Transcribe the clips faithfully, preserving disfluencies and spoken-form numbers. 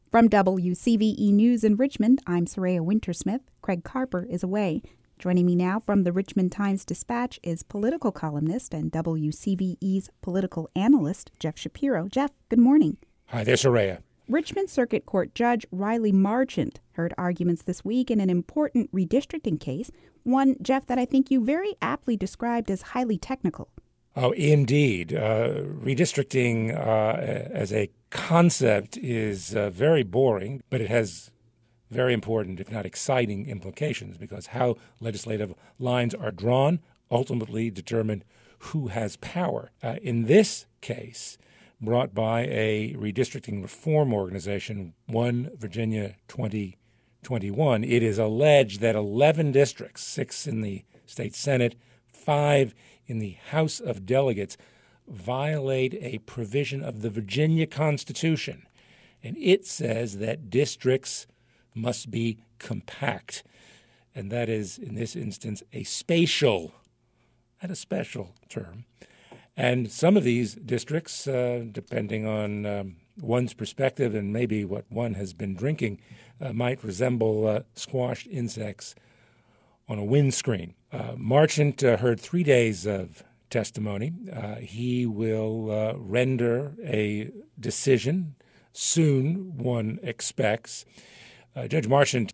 From W C V E News in Richmond, I'm Soraya Wintersmith. Craig Carper is away. Joining me now from the Richmond Times-Dispatch is political columnist and W C V E's political analyst, Jeff Shapiro. Jeff, good morning. Hi there, Soraya. Richmond Circuit Court Judge Riley Marchant heard arguments this week in an important redistricting case, one, Jeff, that I think you very aptly described as highly technical. Oh, indeed. Uh, redistricting uh, as a concept is uh, very boring, but it has very important, if not exciting, implications because how legislative lines are drawn ultimately determine who has power. Uh, in this case, brought by a redistricting reform organization, One Virginia twenty twenty-one, it is alleged that eleven districts, six in the state Senate, five in the House of Delegates, violate a provision of the Virginia Constitution. And it says that districts must be compact. And that is, in this instance, a spatial, not a special term. And some of these districts, uh, depending on um, one's perspective and maybe what one has been drinking, uh, might resemble uh, squashed insects on a windscreen. Uh, Marchant uh, heard three days of testimony. Uh, he will uh, render a decision soon, one expects. Uh, Judge Marchant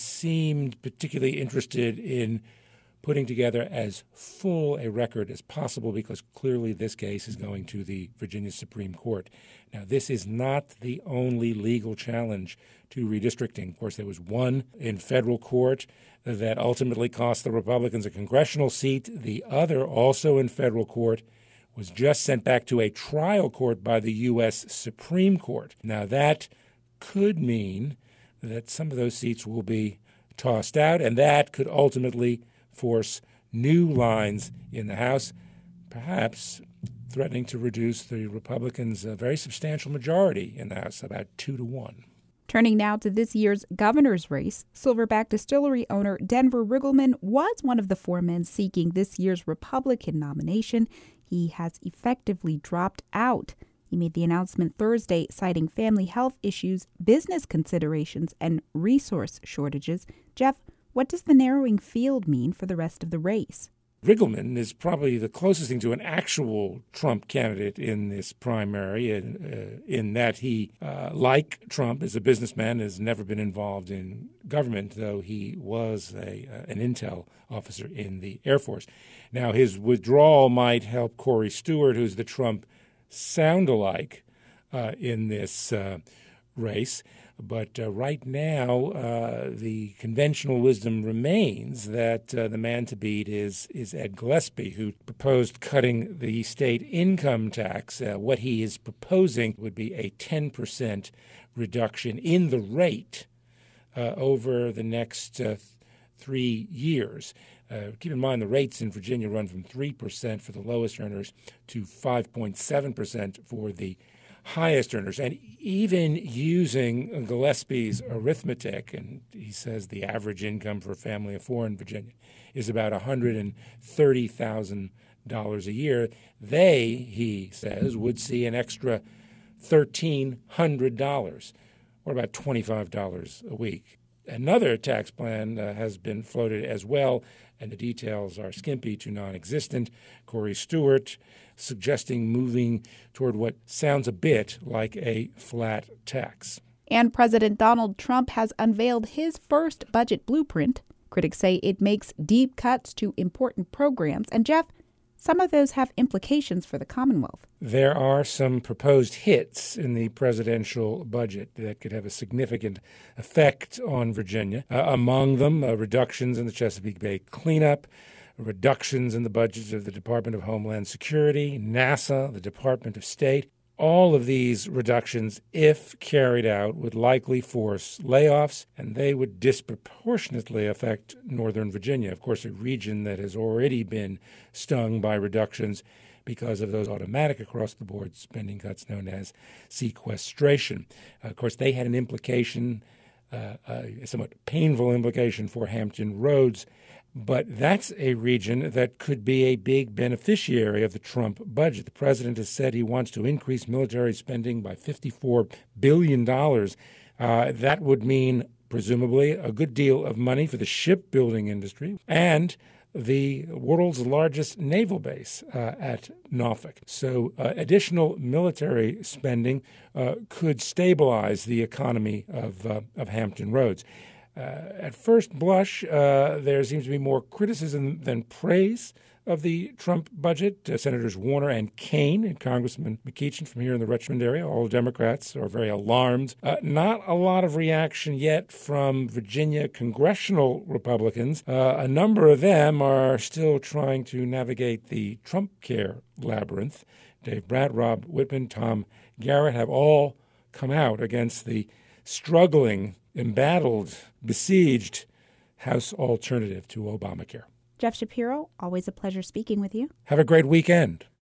seemed particularly interested in putting together as full a record as possible because clearly this case is going to the Virginia Supreme Court. Now, this is not the only legal challenge to redistricting. Of course, there was one in federal court that ultimately cost the Republicans a congressional seat. The other, also in federal court, was just sent back to a trial court by the U S Supreme Court. Now, that could mean that some of those seats will be tossed out, and that could ultimately force new lines in the House, perhaps threatening to reduce the Republicans' a very substantial majority in the House, about two to one. Turning now to this year's governor's race, Silverback Distillery owner Denver Riggleman was one of the four men seeking this year's Republican nomination. He has effectively dropped out. He made the announcement Thursday, citing family health issues, business considerations, and resource shortages. Jeff, what does the narrowing field mean for the rest of the race? Riggleman is probably the closest thing to an actual Trump candidate in this primary, in, uh, in that he, uh, like Trump, is a businessman, has never been involved in government, though he was a, uh, an intel officer in the Air Force. Now, his withdrawal might help Corey Stewart, who's the Trump sound-alike uh, in this uh, race. But uh, right now, uh, the conventional wisdom remains that uh, the man to beat is is Ed Gillespie, who proposed cutting the state income tax. Uh, what he is proposing would be a ten percent reduction in the rate uh, over the next uh, th- three years. Uh, keep in mind the rates in Virginia run from three percent for the lowest earners to five point seven percent for the highest earners. And even using Gillespie's arithmetic, and he says the average income for a family of four in Virginia is about one hundred thirty thousand dollars a year, they, he says, would see an extra one thousand three hundred dollars, or about twenty-five dollars a week. Another tax plan uh, has been floated as well, and the details are skimpy to non-existent. Corey Stewart suggesting moving toward what sounds a bit like a flat tax. And President Donald Trump has unveiled his first budget blueprint. Critics say it makes deep cuts to important programs. And Jeff, some of those have implications for the Commonwealth. There are some proposed hits in the presidential budget that could have a significant effect on Virginia. Uh, among them, uh, reductions in the Chesapeake Bay cleanup, reductions in the budgets of the Department of Homeland Security, NASA, the Department of State. All of these reductions, if carried out, would likely force layoffs, and they would disproportionately affect Northern Virginia, of course, a region that has already been stung by reductions because of those automatic across-the-board spending cuts known as sequestration. Uh, of course, they had an implication, uh, a somewhat painful implication for Hampton Roads. But that's a region that could be a big beneficiary of the Trump budget. The president has said he wants to increase military spending by fifty-four billion dollars. Uh, that would mean, presumably, a good deal of money for the shipbuilding industry and the world's largest naval base uh, at Norfolk. So uh, additional military spending uh, could stabilize the economy of, uh, of Hampton Roads. Uh, at first blush, uh, there seems to be more criticism than praise of the Trump budget. Uh, Senators Warner and Kaine and Congressman McEachin from here in the Richmond area, all Democrats, are very alarmed. Uh, not a lot of reaction yet from Virginia congressional Republicans. Uh, a number of them are still trying to navigate the Trump care labyrinth. Dave Brat, Rob Whitman, Tom Garrett have all come out against the struggling, embattled, besieged House alternative to Obamacare. Jeff Shapiro, always a pleasure speaking with you. Have a great weekend.